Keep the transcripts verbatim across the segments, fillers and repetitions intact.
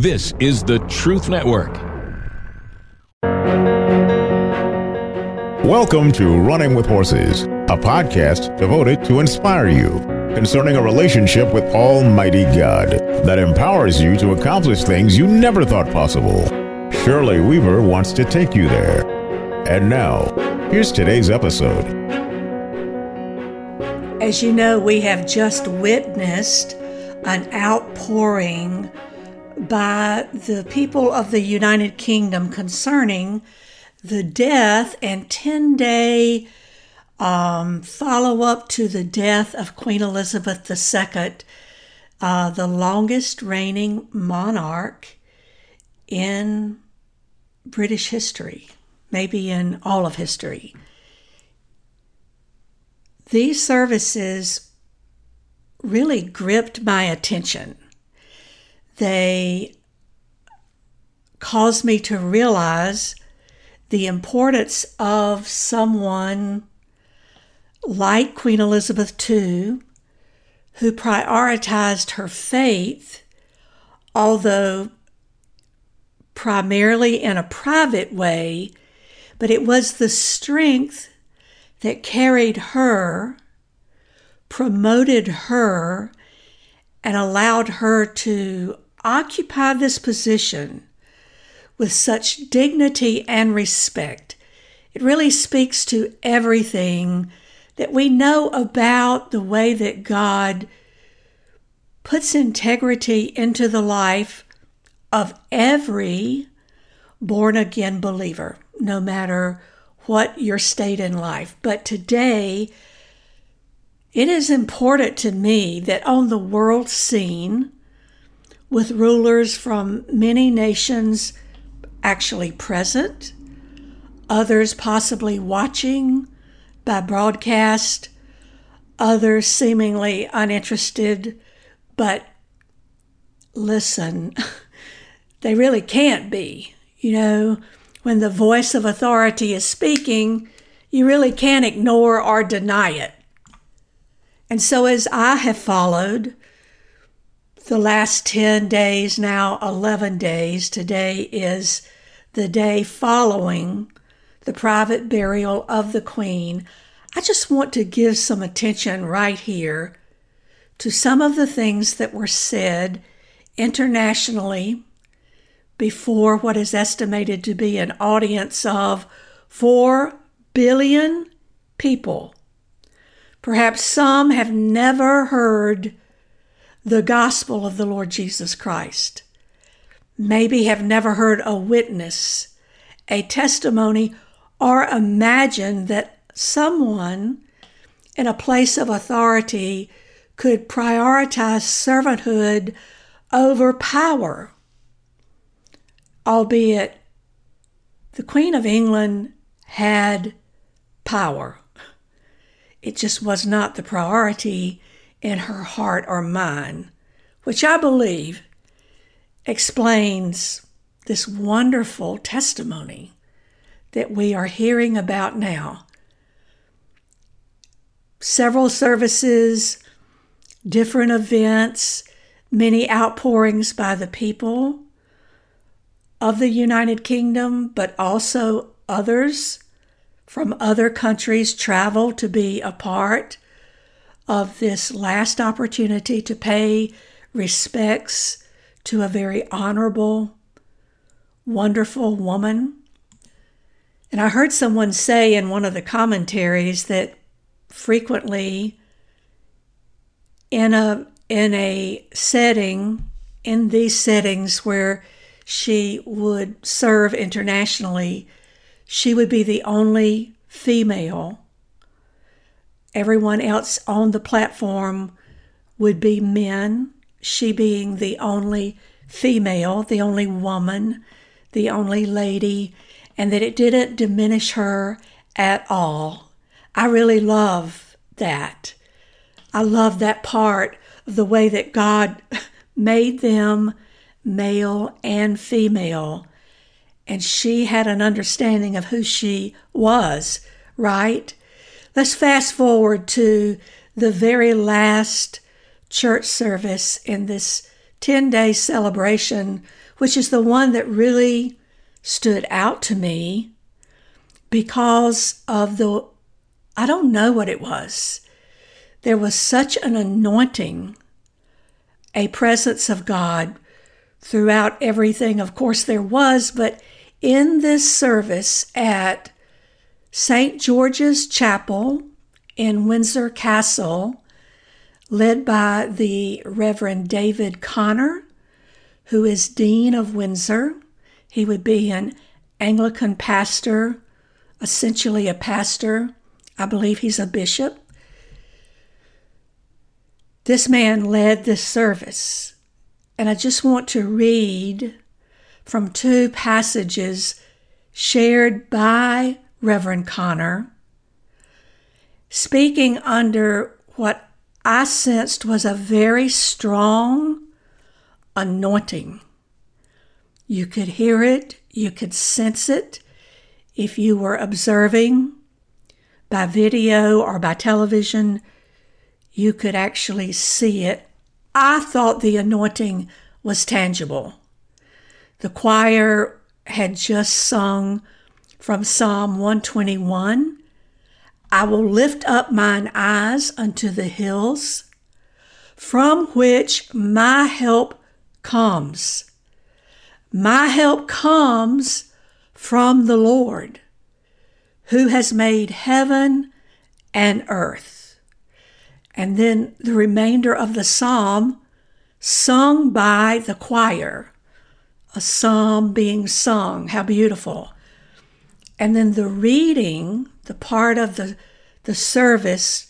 This is the Truth Network. Welcome to Running with Horses, a podcast devoted to inspire you concerning a relationship with Almighty God that empowers you to accomplish things you never thought possible. Shirley Weaver wants to take you there. And now, here's today's episode. As you know, we have just witnessed an outpouring by the people of the United Kingdom concerning the death and ten-day um, follow-up to the death of Queen Elizabeth the Second, uh, the longest reigning monarch in British history, maybe in all of history. These services really gripped my attention. They caused me to realize the importance of someone like Queen Elizabeth the Second, who prioritized her faith, although primarily in a private way, but it was the strength that carried her, promoted her, and allowed her to occupy this position with such dignity and respect. It really speaks to everything that we know about the way that God puts integrity into the life of every born-again believer, no matter what your state in life. But today, it is important to me that on the world scene, with rulers from many nations actually present, others possibly watching by broadcast, others seemingly uninterested, but listen, they really can't be. You know, when the voice of authority is speaking, you really can't ignore or deny it. And so as I have followed the last ten days, now eleven days, today is the day following the private burial of the Queen, I just want to give some attention right here to some of the things that were said internationally before what is estimated to be an audience of four billion people. Perhaps some have never heard the gospel of the Lord Jesus Christ. Maybe have never heard a witness, a testimony, or imagined that someone in a place of authority could prioritize servanthood over power. Albeit the Queen of England had power. It just was not the priority in her heart or mind, which I believe explains this wonderful testimony that we are hearing about now. Several services, different events, many outpourings by the people of the United Kingdom, but also others from other countries travel to be a part of this last opportunity to pay respects to a very honorable, wonderful woman. And I heard someone say in one of the commentaries that frequently in a in a setting, in these settings where she would serve internationally, she would be the only female. Everyone else on the platform would be men, she being the only female, the only woman, the only lady, and that it didn't diminish her at all. I really love that. I love that part of the way that God made them male and female, and she had an understanding of who she was, right? Let's fast forward to the very last church service in this ten-day celebration which is the one that really stood out to me because of the, I don't know what it was. There was such an anointing, a presence of God throughout everything. Of course there was, but in this service at Saint George's Chapel in Windsor Castle, led by the Reverend David Connor, who is Dean of Windsor. He would be an Anglican pastor, essentially a pastor. I believe he's a bishop. This man led this service, and I just want to read from two passages shared by Reverend Connor, speaking under what I sensed was a very strong anointing. You could hear it, you could sense it if you were observing by video or by television. You could actually see it. I thought the anointing was tangible. The choir had just sung from Psalm one twenty-one, I will lift up mine eyes unto the hills, from which my help comes. My help comes from the Lord, who has made heaven and earth. And then the remainder of the psalm sung by the choir, a psalm being sung. How beautiful. And then the reading, the part of the, the service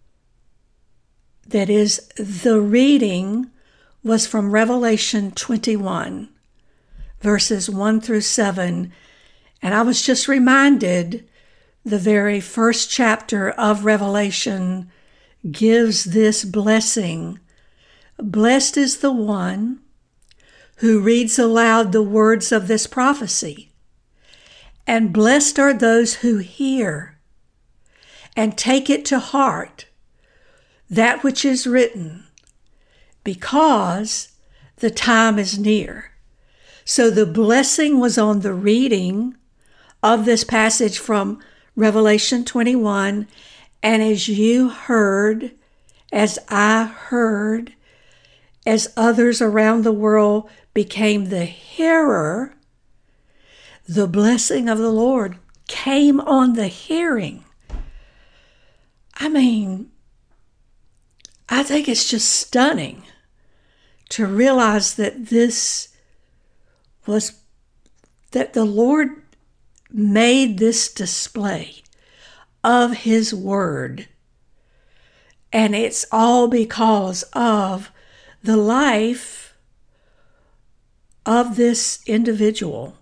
that is the reading, was from Revelation twenty-one, verses one through seven. And I was just reminded the very first chapter of Revelation gives this blessing. Blessed is the one who reads aloud the words of this prophecy, and blessed are those who hear and take it to heart, that which is written, because the time is near. So the blessing was on the reading of this passage from Revelation twenty-one, and as you heard, as I heard, as others around the world became the hearer, the blessing of the Lord came on the hearing. I mean, I think it's just stunning to realize that this was, that the Lord made this display of His Word. And it's all because of the life of this individual.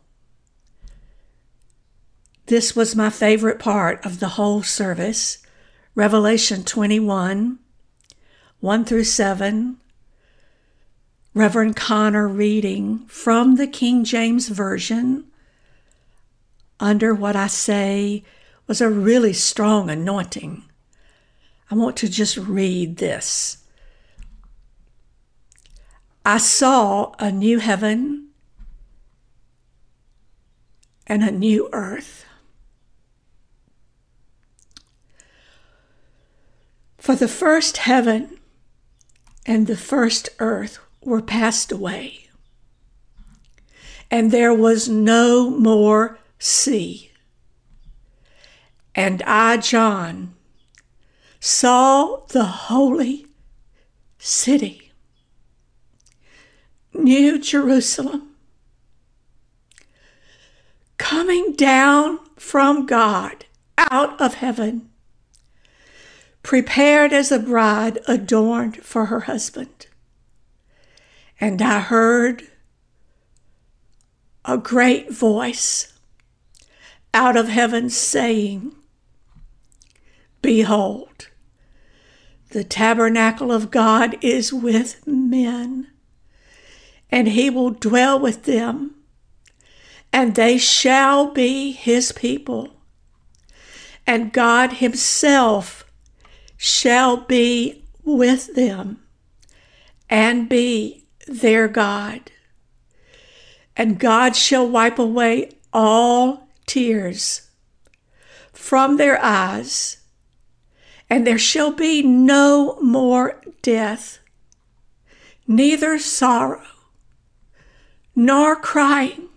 This was my favorite part of the whole service. Revelation twenty-one, one through seven. Reverend Connor reading from the King James Version under what I say was a really strong anointing. I want to just read this. I saw a new heaven and a new earth. For the first heaven and the first earth were passed away, and there was no more sea. And I, John, saw the holy city, New Jerusalem, coming down from God out of heaven, prepared as a bride adorned for her husband. And I heard a great voice out of heaven saying, Behold, the tabernacle of God is with men, and He will dwell with them, and they shall be His people, and God Himself shall be with them and be their God. and God shall wipe away all tears from their eyes, and there shall be no more death, neither sorrow, nor crying,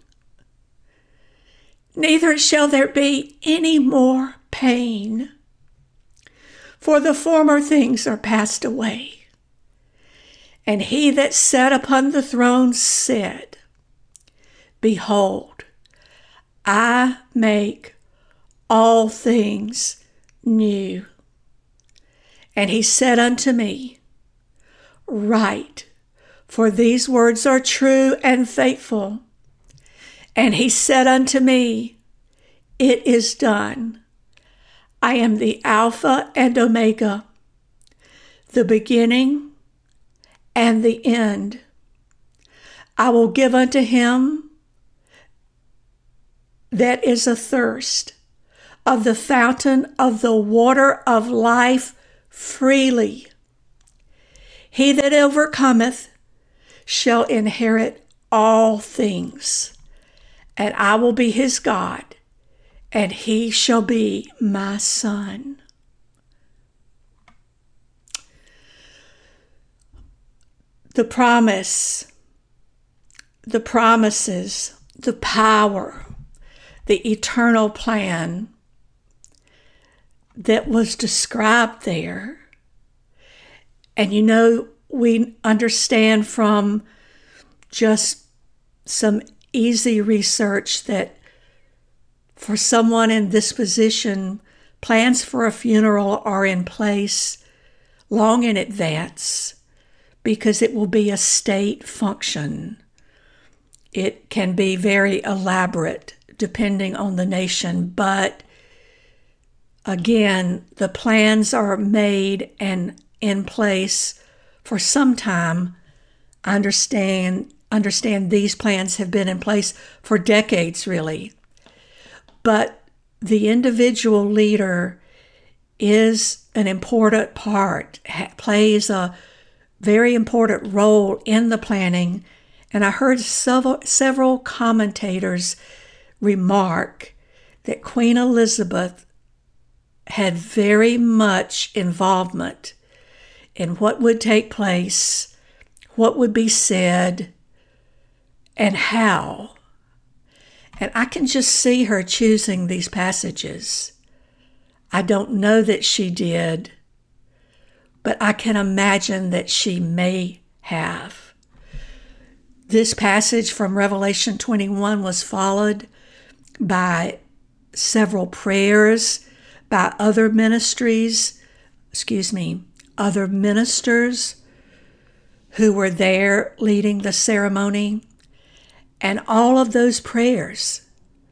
neither shall there be any more pain, for the former things are passed away. And he that sat upon the throne said, Behold, I make all things new. And he said unto me, Write, for these words are true and faithful. And he said unto me, It is done. I am the Alpha and Omega, the beginning and the end. I will give unto him that is athirst of the fountain of the water of life freely. He that overcometh shall inherit all things, and I will be his God, and he shall be my son. The promise, the promises, the power, the eternal plan that was described there. And you know, we understand from just some easy research that for someone in this position, plans for a funeral are in place long in advance, because it will be a state function. It can be very elaborate depending on the nation, but again, the plans are made and in place for some time. I understand, understand these plans have been in place for decades, really. But the individual leader is an important part, plays a very important role in the planning. And I heard several, several commentators remark that Queen Elizabeth had very much involvement in what would take place, what would be said, and how. And I can just see her choosing these passages. I don't know that she did, but I can imagine that she may have. This passage from Revelation twenty-one was followed by several prayers by other ministries, excuse me, other ministers who were there leading the ceremony. And all of those prayers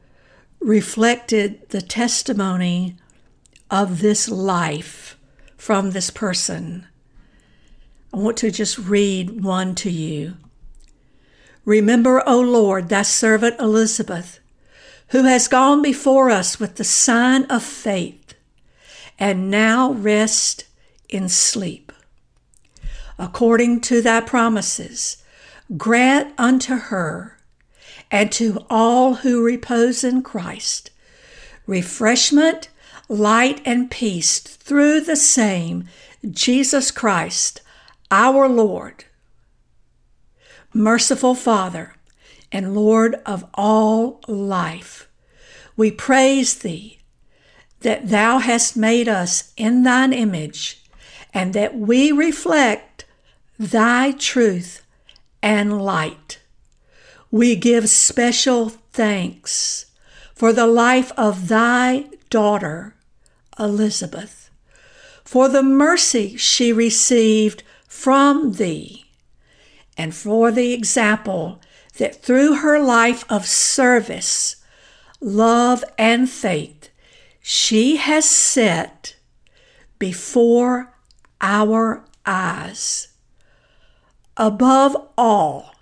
reflected the testimony of this life from this person. I want to just read one to you. Remember, O Lord, thy servant Elizabeth, who has gone before us with the sign of faith, and now rest in sleep. According to thy promises, grant unto her and to all who repose in Christ refreshment, light, and peace through the same Jesus Christ, our Lord. Merciful Father and Lord of all life, we praise thee that thou hast made us in thine image, and that we reflect thy truth and light. We give special thanks for the life of thy daughter, Elizabeth, for the mercy she received from thee, and for the example that through her life of service, love, and faith, she has set before our eyes. Above all,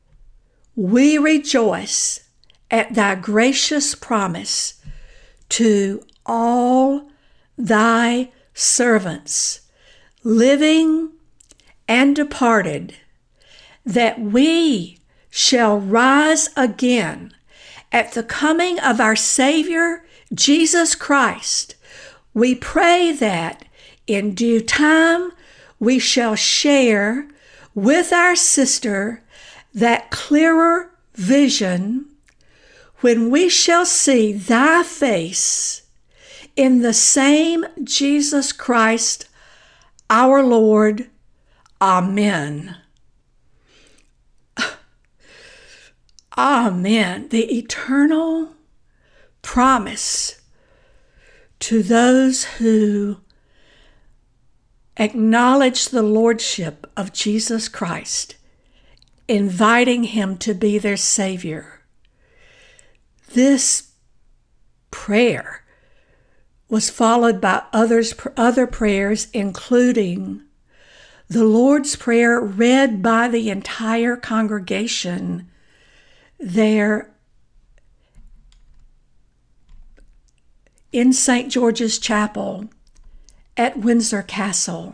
we rejoice at thy gracious promise to all thy servants, living and departed, that we shall rise again at the coming of our Savior, Jesus Christ, we pray that in due time we shall share with our sister that clearer vision when we shall see thy face in the same Jesus Christ, our Lord. Amen. Amen. The eternal promise to those who acknowledge the lordship of Jesus Christ, inviting him to be their Savior. This prayer was followed by others, other prayers, including the Lord's Prayer read by the entire congregation there in Saint George's Chapel at Windsor Castle.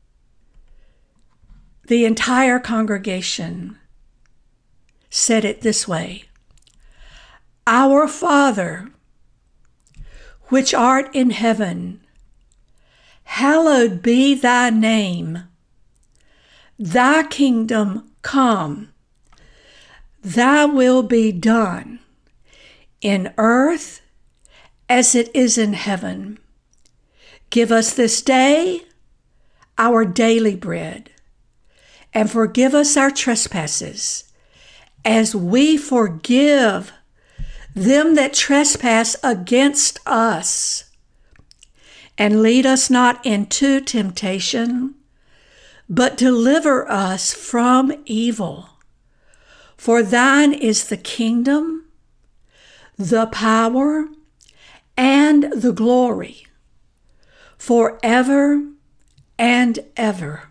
The entire congregation said it this way: Our Father, which art in heaven, hallowed be thy name. Thy kingdom come. Thy will be done in earth as it is in heaven. Give us this day our daily bread, and forgive us our trespasses, as we forgive them that trespass against us. And lead us not into temptation, but deliver us from evil. For thine is the kingdom, the power, and the glory, forever and ever.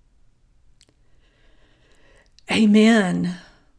Amen.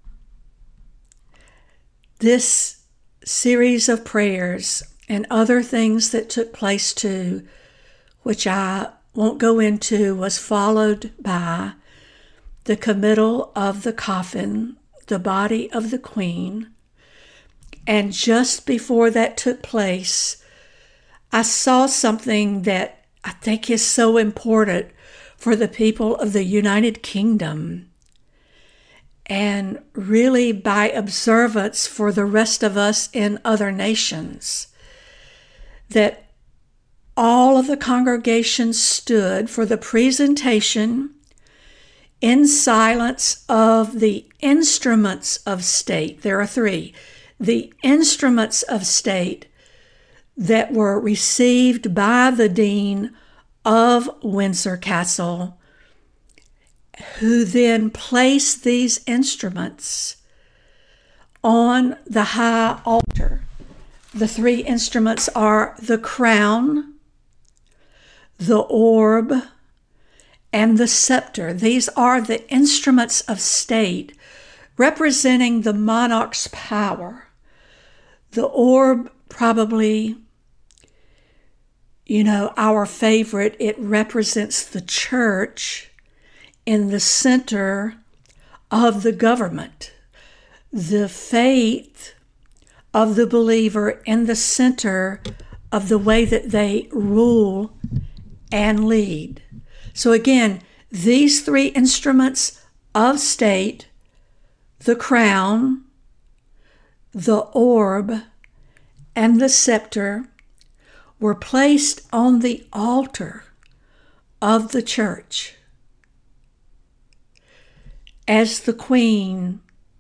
This series of prayers and other things that took place too, which I won't go into, was followed by the committal of the coffin, the body of the Queen. And just before that took place, I saw something that I think is so important for the people of the United Kingdom, and really by observance for the rest of us in other nations, that all of the congregation stood for the presentation in silence of the instruments of state. There are three. The instruments of state that were received by the Dean of Windsor Castle, who then placed these instruments on the high altar. The three instruments are the crown, the orb, and the scepter. These are the instruments of state representing the monarch's power. The orb, probably, you know, our favorite, it represents the church in the center of the government, the faith of the believer in the center of the way that they rule and lead. So again, these three instruments of state, the crown, the orb, and the scepter, were placed on the altar of the church. As the Queen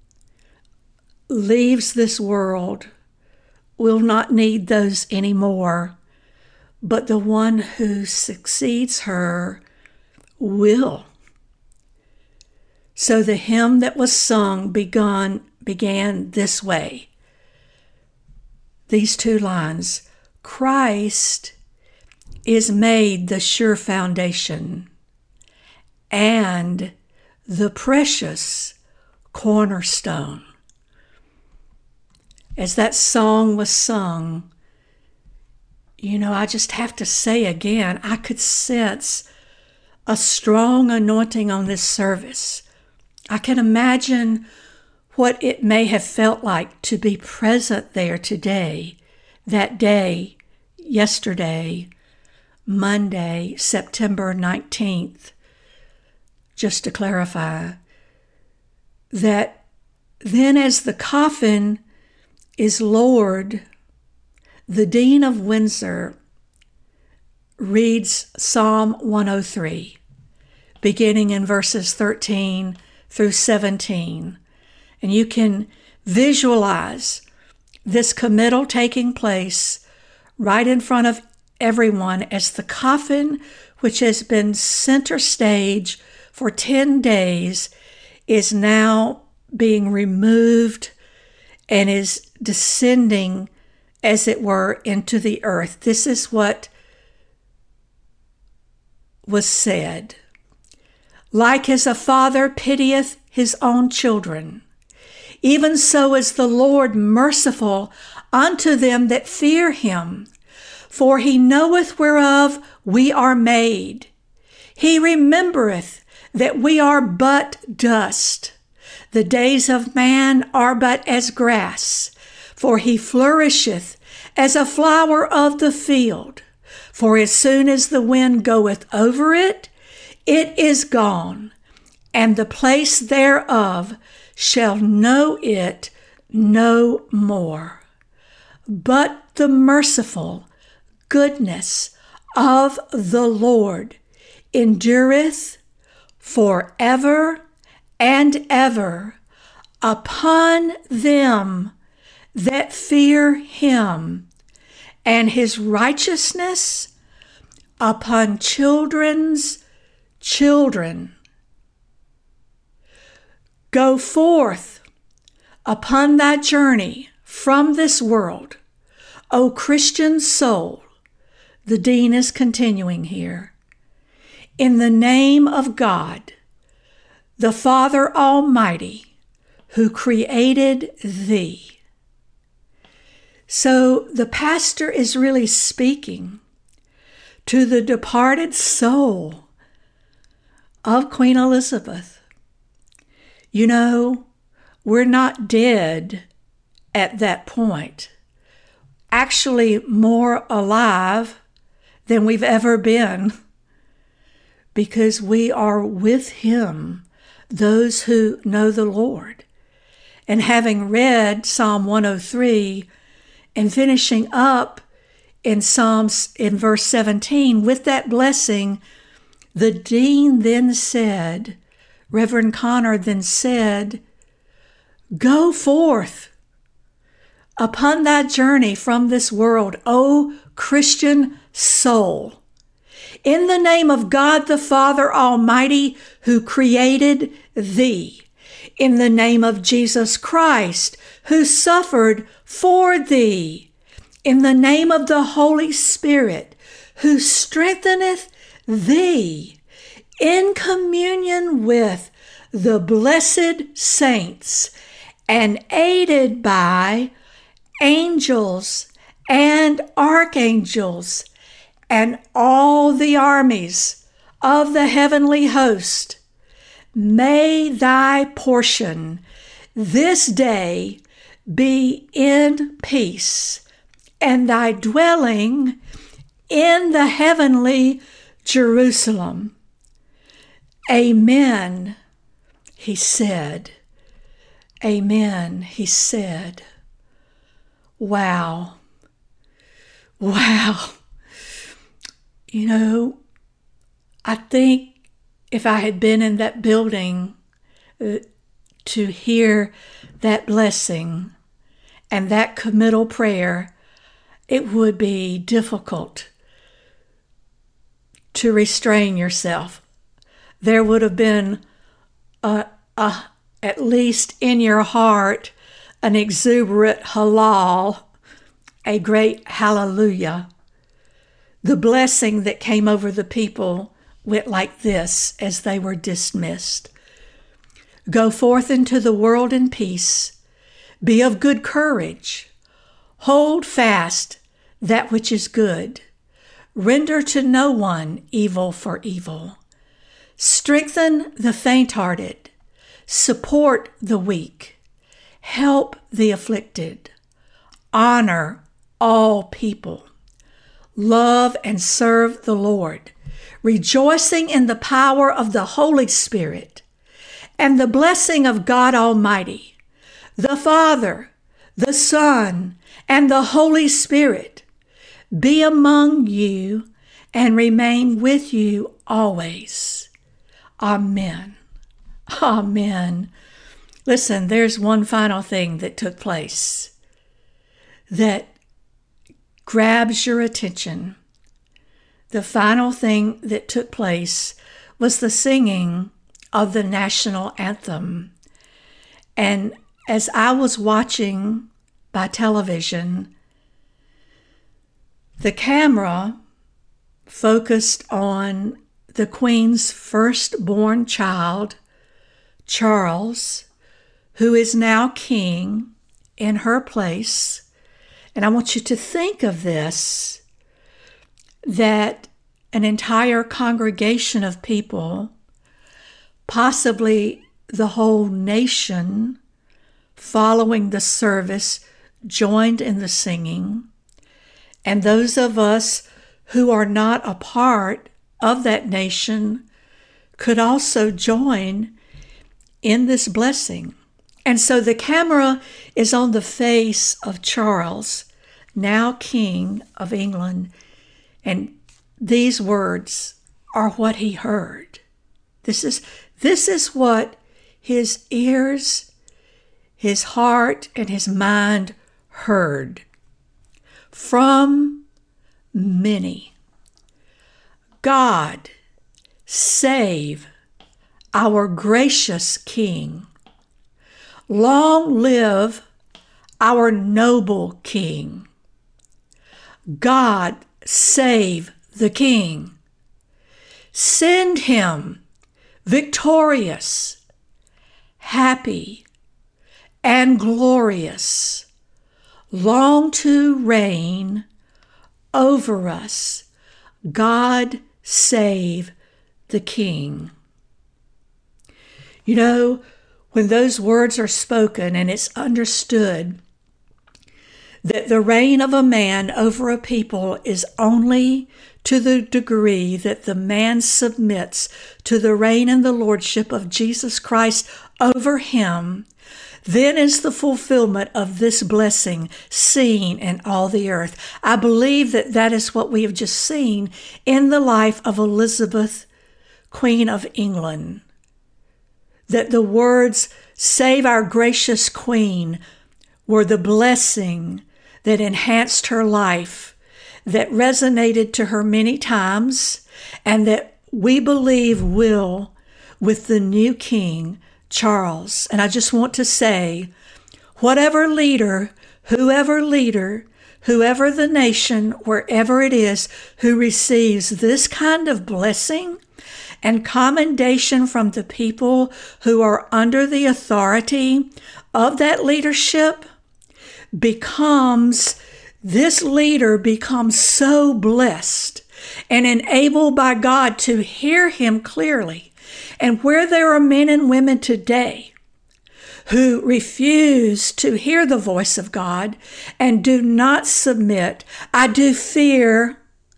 leaves this world, will not need those anymore, but the one who succeeds her will. So the hymn that was sung begun, began this way. These two lines: Christ is made the sure foundation and the precious cornerstone. As that song was sung, you know, I just have to say again, I could sense a strong anointing on this service. I can imagine what it may have felt like to be present there today, that day, yesterday, Monday, September nineteenth, just to clarify, that then as the coffin is lowered, the Dean of Windsor reads Psalm one oh three, beginning in verses thirteen through seventeen. And you can visualize this committal taking place right in front of everyone as the coffin, which has been center stage for ten days, is now being removed and is descending, as it were, into the earth. This is what was said. Like as a father pitieth his own children, even so is the Lord merciful unto them that fear him. For he knoweth whereof we are made. He remembereth that we are but dust. The days of man are but as grass, for he flourisheth as a flower of the field. For as soon as the wind goeth over it, it is gone, and the place thereof shall know it no more. But the merciful goodness of the Lord endureth forever and ever upon them that fear him, and his righteousness upon children's children. Go forth upon thy journey from this world, O Christian soul. The Dean is continuing here. In the name of God, the Father Almighty, who created thee. So the pastor is really speaking to the departed soul of Queen Elizabeth. You know, we're not dead at that point. Actually, more alive than we've ever been, because we are with him, those who know the Lord. And having read Psalm one oh three and finishing up in Psalms in verse seventeen with that blessing, the Dean then said, Reverend Connor then said, go forth upon thy journey from this world, O Christian soul, in the name of God the Father Almighty, who created thee, in the name of Jesus Christ, who suffered for thee, in the name of the Holy Spirit, who strengtheneth thee, in communion with the blessed saints, and aided by angels and archangels and all the armies of the heavenly host. May thy portion this day be in peace, and thy dwelling in the heavenly Jerusalem. Amen, he said. Amen, he said. Wow. Wow. You know, I think if I had been in that building uh, to hear that blessing and that committal prayer, it would be difficult to restrain yourself. There would have been a, a, at least in your heart an exuberant halal, a great hallelujah. The blessing that came over the people went like this as they were dismissed. Go forth into the world in peace. Be of good courage. Hold fast that which is good. Render to no one evil for evil. Strengthen the faint-hearted. Support the weak. help the afflicted, honor all people, love and serve the Lord, rejoicing in the power of the Holy Spirit and the blessing of God Almighty, the Father, the Son, and the Holy Spirit be among you and remain with you always. Amen. Amen. Listen, there's one final thing that took place that grabs your attention. The final thing that took place was the singing of the national anthem. And as I was watching by television, the camera focused on the Queen's firstborn child, Charles, who is now king in her place. And I want you to think of this, that an entire congregation of people, possibly the whole nation, following the service, joined in the singing. And those of us who are not a part of that nation could also join in this blessing. And so the camera is on the face of Charles, now King of England, and these words are what he heard. This is, this is what his ears, his heart, and his mind heard from many. God, save our gracious King. Long live our noble King. God, save the King. Send him victorious, happy, and glorious, long to reign over us. God, save the King. You know, when those words are spoken and it's understood that the reign of a man over a people is only to the degree that the man submits to the reign and the lordship of Jesus Christ over him, then is the fulfillment of this blessing seen in all the earth. I believe that that is what we have just seen in the life of Elizabeth, Queen of England. That the words, "Save our gracious Queen," were the blessing that enhanced her life, that resonated to her many times, and that we believe will with the new King, Charles. And I just want to say, whatever leader, whoever leader, whoever the nation, wherever it is, who receives this kind of blessing and commendation from the people who are under the authority of that leadership, becomes, this leader becomes so blessed and enabled by God to hear him clearly. And where there are men and women today who refuse to hear the voice of God and do not submit, I do fear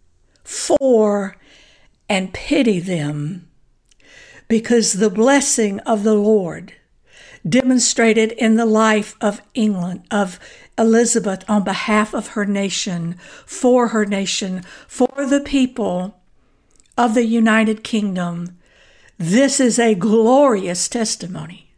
for and pity them, because the blessing of the Lord demonstrated in the life of England, of Elizabeth, on behalf of her nation, for her nation, for the people of the United Kingdom. This is a glorious testimony.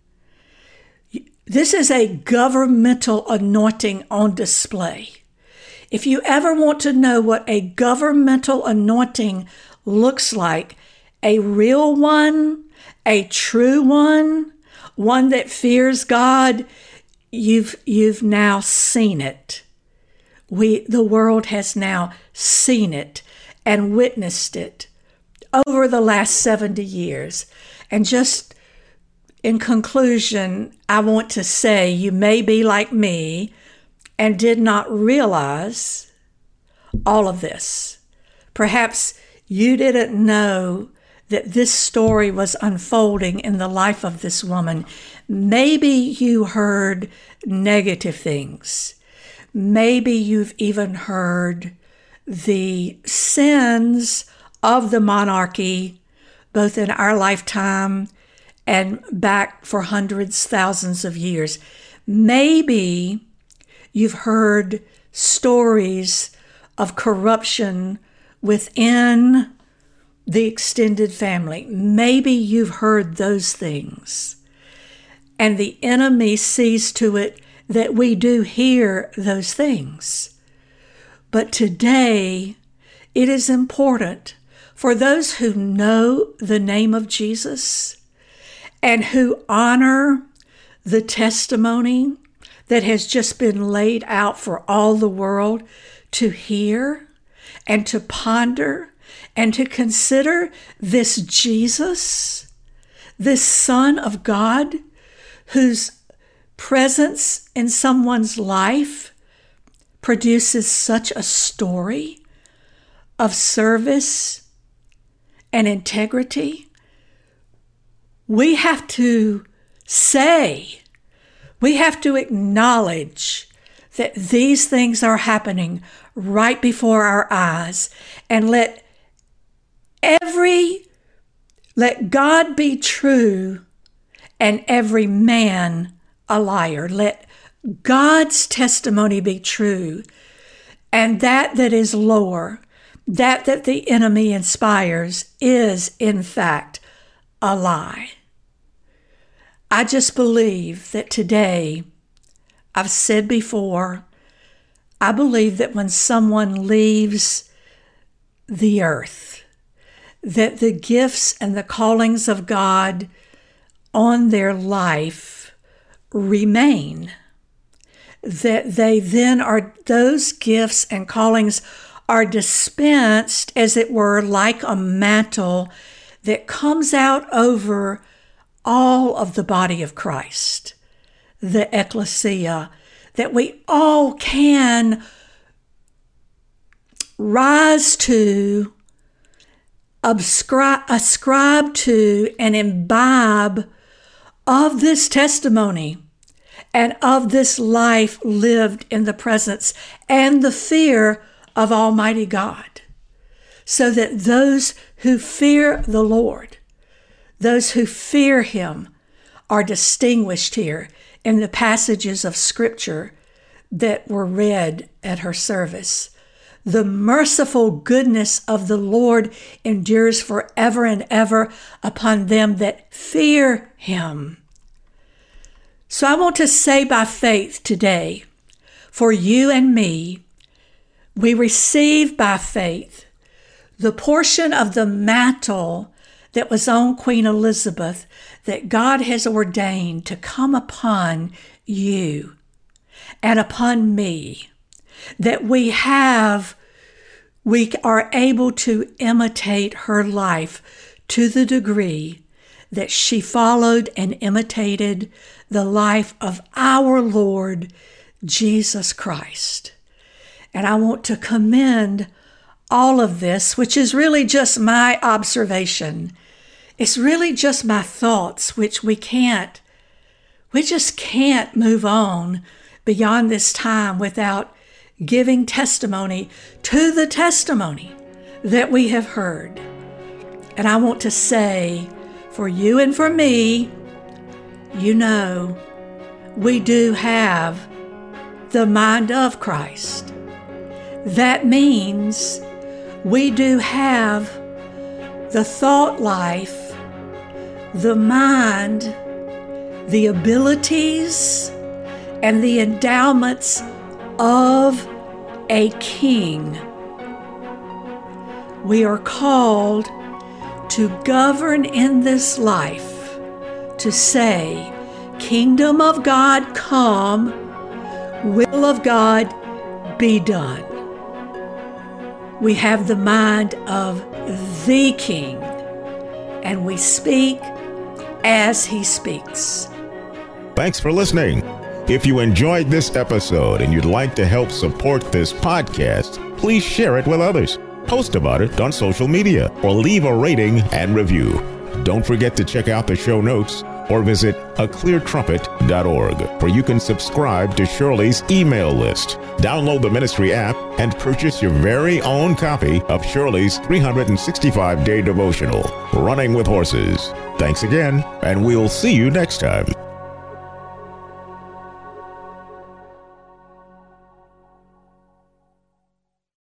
This is a governmental anointing on display. If you ever want to know what a governmental anointing looks like, a real one, a true one, one that fears God, you've you've now seen it. We the world has now seen it and witnessed it over the last seventy years. And just in conclusion, I want to say you may be like me and did not realize all of this. Perhaps you didn't know that this story was unfolding in the life of this woman. Maybe you heard negative things. Maybe you've even heard the sins of the monarchy, both in our lifetime and back for hundreds, thousands of years. Maybe you've heard stories of corruption within the extended family. Maybe you've heard those things. And the enemy sees to it that we do hear those things. But today, it is important for those who know the name of Jesus and who honor the testimony that has just been laid out for all the world to hear and to ponder and to consider this Jesus, this Son of God, whose presence in someone's life produces such a story of service and integrity. We have to say, we have to acknowledge that these things are happening right before our eyes, and let every, let God be true and every man a liar. Let God's testimony be true, and that that is lower, that that the enemy inspires, is in fact a lie. I just believe that today, I've said before, I believe that when someone leaves the earth, that the gifts and the callings of God on their life remain. That they then are, those gifts and callings are dispensed, as it were, like a mantle that comes out over all of the body of Christ, the ecclesia, that we all can rise to, ascribe, ascribe to, and imbibe of this testimony and of this life lived in the presence and the fear of Almighty God, so that those who fear the Lord, those who fear Him, are distinguished here in the passages of Scripture that were read at her service. The merciful goodness of the Lord endures forever and ever upon them that fear Him. So I want to say by faith today, for you and me, we receive by faith the portion of the mantle that was on Queen Elizabeth, that God has ordained to come upon you and upon me, that we have, we are able to imitate her life to the degree that she followed and imitated the life of our Lord Jesus Christ. And I want to commend all of this, which is really just my observation. It's really just my thoughts, which we can't, we just can't move on beyond this time without giving testimony to the testimony that we have heard. And I want to say, for you and for me, you know, we do have the mind of Christ. That means we do have the thought life, the mind, the abilities, and the endowments of a king. We are called to govern in this life, to say, Kingdom of God come, will of God be done. We have the mind of the King, and we speak as He speaks. Thanks for listening. If you enjoyed this episode and you'd like to help support this podcast, please share it with others. post about it on social media, or leave a rating and review. Don't forget to check out the show notes or visit a clear trumpet dot org, where you can subscribe to Shirley's email list, download the ministry app, and purchase your very own copy of Shirley's three hundred sixty-five day devotional, Running with Horses. Thanks again, and we'll see you next time.